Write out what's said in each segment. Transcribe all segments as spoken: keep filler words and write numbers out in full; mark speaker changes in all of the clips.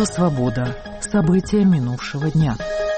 Speaker 1: Радио «Свобода». События минувшего дня.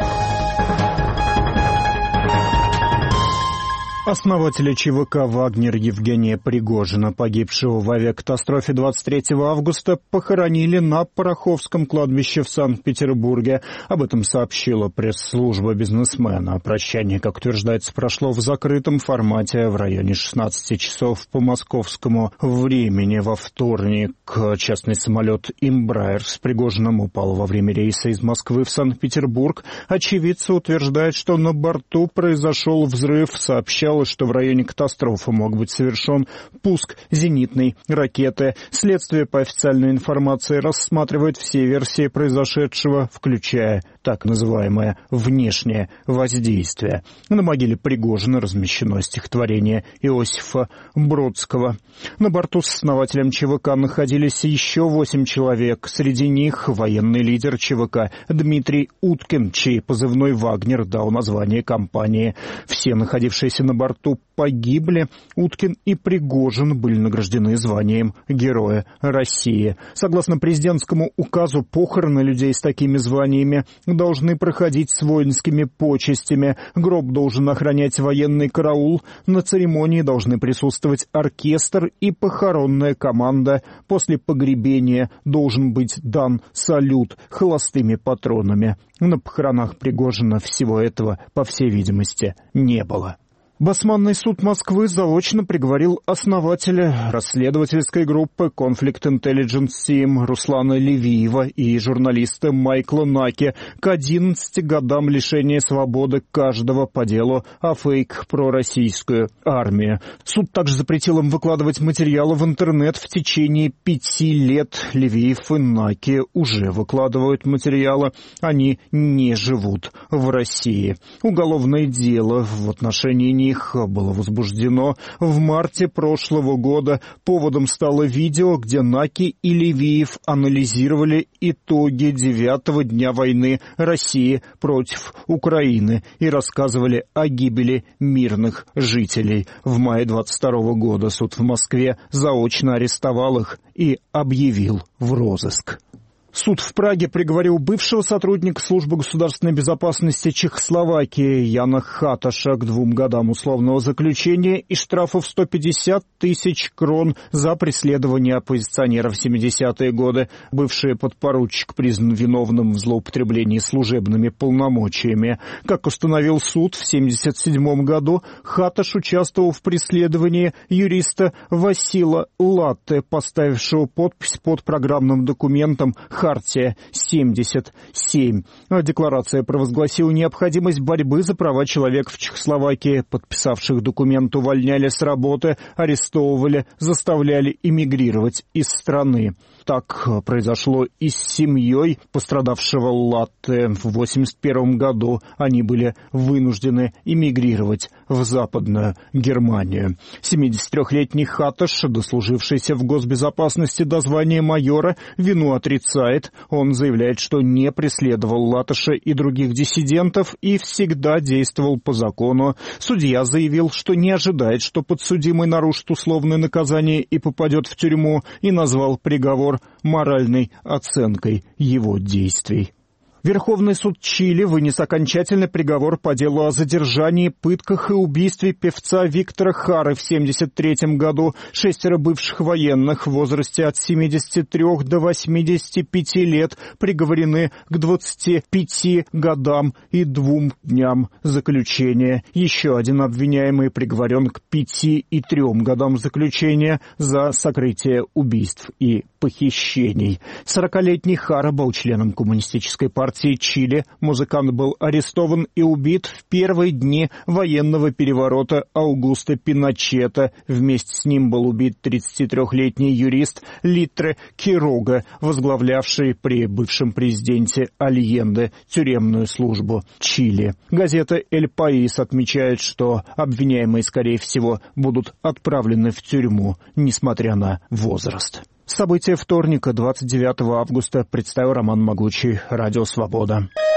Speaker 2: Основателя ЧВК «Вагнер» Евгения Пригожина, погибшего в авиакатастрофе двадцать третьего августа, похоронили на Пороховском кладбище в Санкт-Петербурге. Об этом сообщила пресс-служба бизнесмена. Прощание, как утверждается, прошло в закрытом формате в районе шестнадцати часов по московскому времени. Во вторник частный самолет «Эмбраер» с Пригожиным упал во время рейса из Москвы в Санкт-Петербург. Очевидцы утверждают, что на борту произошел взрыв. Сообщал, что в районе катастрофы мог быть совершен пуск зенитной ракеты. Следствие, по официальной информации, рассматривает все версии произошедшего, включая так называемое внешнее воздействие. На могиле Пригожина размещено стихотворение Иосифа Бродского. На борту с основателем ЧВК находились еще восемь человек. Среди них военный лидер ЧВК Дмитрий Уткин, чей позывной «Вагнер» дал название компании. Все находившиеся на борту погибли. Уткин и Пригожин были награждены званием Героя России. Согласно президентскому указу, похороны людей с такими званиями должны проходить с воинскими почестями. Гроб должен охранять военный караул. На церемонии должны присутствовать оркестр и похоронная команда. После погребения должен быть дан салют холостыми патронами. На похоронах Пригожина всего этого, по всей видимости, не было. Басманный суд Москвы заочно приговорил основателя расследовательской группы Conflict Intelligence Team Руслана Левиева и журналиста Майкла Наки к одиннадцати годам лишения свободы каждого по делу о фейк про российскую армию. Суд также запретил им выкладывать материалы в интернет в течение пяти лет. Левиев и Наки уже выкладывают материалы. Они не живут в России. Уголовное дело в отношении них было возбуждено в марте прошлого года. Поводом стало видео, где Наки и Левиев анализировали итоги девятого дня войны России против Украины и рассказывали о гибели мирных жителей. В мае двадцать второго года суд в Москве заочно арестовал их и объявил в розыск. Суд в Праге приговорил бывшего сотрудника службы государственной безопасности Чехословакии Яна Хаташа к двум годам условного заключения и штрафу в сто пятьдесят тысяч крон за преследование оппозиционеров в семидесятые годы. Бывший подпоручик признан виновным в злоупотреблении служебными полномочиями. Как установил суд, в семьдесят седьмом году Хаташ участвовал в преследовании юриста Васила Латте, поставившего подпись под программным документом Хартия семьдесят семь. Декларация провозгласила необходимость борьбы за права человека в Чехословакии. Подписавших документ увольняли с работы, арестовывали, заставляли эмигрировать из страны. Так произошло и с семьей пострадавшего Латте. В восемьдесят первом году они были вынуждены эмигрировать в Западную Германию. семидесятитрёхлетний Хаташ, дослужившийся в госбезопасности до звания майора, вину отрицает. Он заявляет, что не преследовал Латаша и других диссидентов и всегда действовал по закону. Судья заявил, что не ожидает, что подсудимый нарушит условное наказание и попадет в тюрьму, и назвал приговор моральной оценкой его действий. Верховный суд Чили вынес окончательный приговор по делу о задержании, пытках и убийстве певца Виктора Хары в семьдесят третьем году. Шестеро бывших военных в возрасте от семидесяти трёх до восьмидесяти пяти лет приговорены к двадцати пяти годам и двум дням заключения. Еще один обвиняемый приговорен к пяти и трем годам заключения за сокрытие убийств и похищений. Сорокалетний Хара был членом коммунистической партии Чили. Музыкант был арестован и убит в первые дни военного переворота Аугусто Пиночета. Вместе с ним был убит тридцатитрёхлетний юрист Литре Кирога, возглавлявший при бывшем президенте Альенде тюремную службу Чили. Газета «Эль Паис» отмечает, что обвиняемые, скорее всего, будут отправлены в тюрьму, несмотря на возраст. События вторника, двадцать девятого августа, представил Роман Могучий, Радио «Свобода».